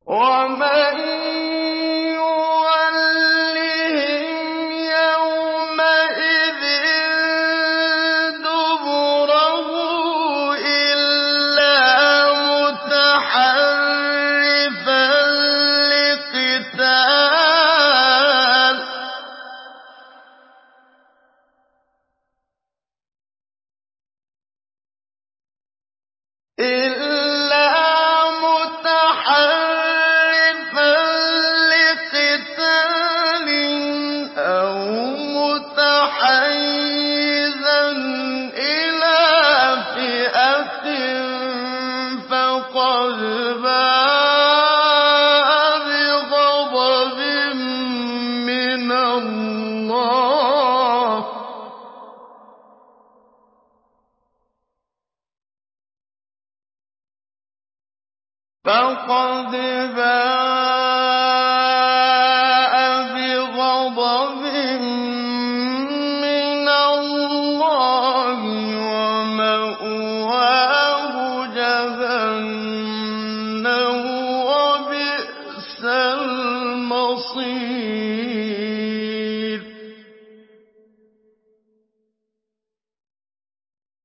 وَمَن يُوَلِّهِمْ يَوْمَئِذٍ دُبُرَهُ إِلَّا مُتَحَرِّفًا لِّقِتَالٍ أَوْ مُتَحَيِّزًا إِلَىٰ فِئَةٍ فَقَدْ بَاءَ بِغَضَبٍ مِّنَ اللَّهِ وَمَأْوَاهُ جَهَنَّمُ ۖ وَبِئْسَ الْمَصِيرُ